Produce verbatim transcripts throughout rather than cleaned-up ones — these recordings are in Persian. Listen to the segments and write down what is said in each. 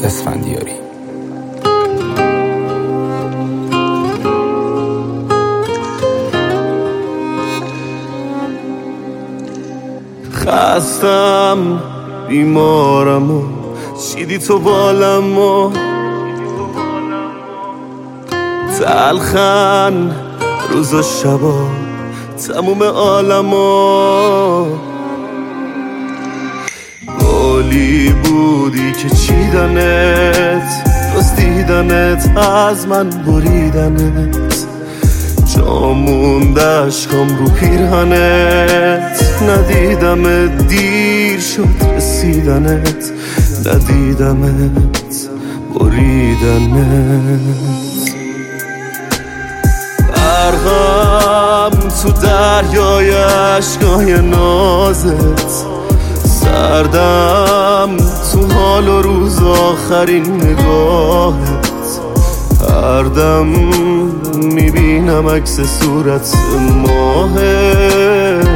اسفندیاری. خستم بیمارم و چیدی تو بالم و تلخن روز و شبا تموم عالم و گلی بودی که چیدنت دوست دیدنت از من بریدنت جا موند عشقام رو پیرهنت ندیدم دیر شد رسیدنت ندیدمت بریدنت غرقم تو دریای عشقای نازت سردم تو حال و روز آخرین نگاهت هر دم میبینم عکس صورت ماهت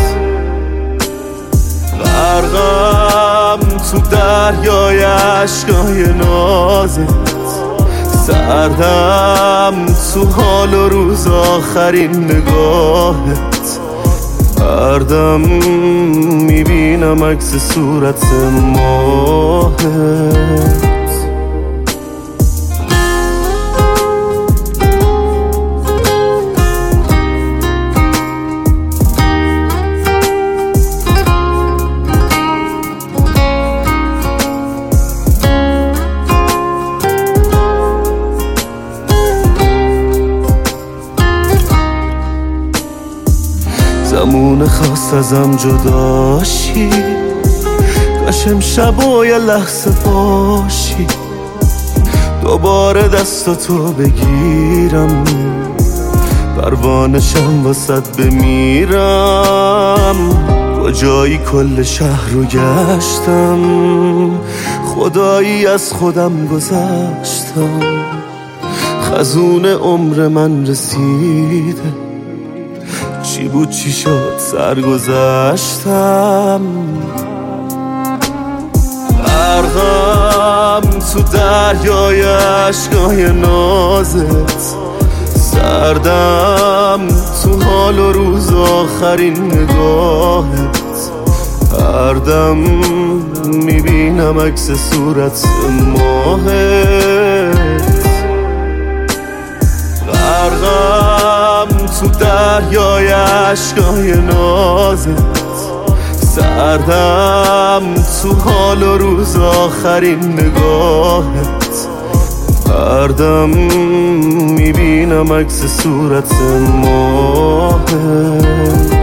غرقم تو دریای عشقای نازت سردم تو حال و روز آخرین نگاهت هر دم میبینم عکس صورت ماهت زمون خواست ازم جداشی کاش امشب و یه لحظه باشی دوباره دستاتو بگیرم پروانشم واسد بمیرم کجایی کل شهر رو گشتم خدایی از خودم گذشتم خزون عمر من رسیده چی بود چی شد سرگذشتم غرقم تو دریای عشقای نازت سردم تو حال و روز آخرین نگاهت هر دم میبینم عکس صورت ماهت غرقم تو دریای عشقای نازت سردم تو حال و روز آخرین نگاهت هر دم میبینم عکس صورت ماهت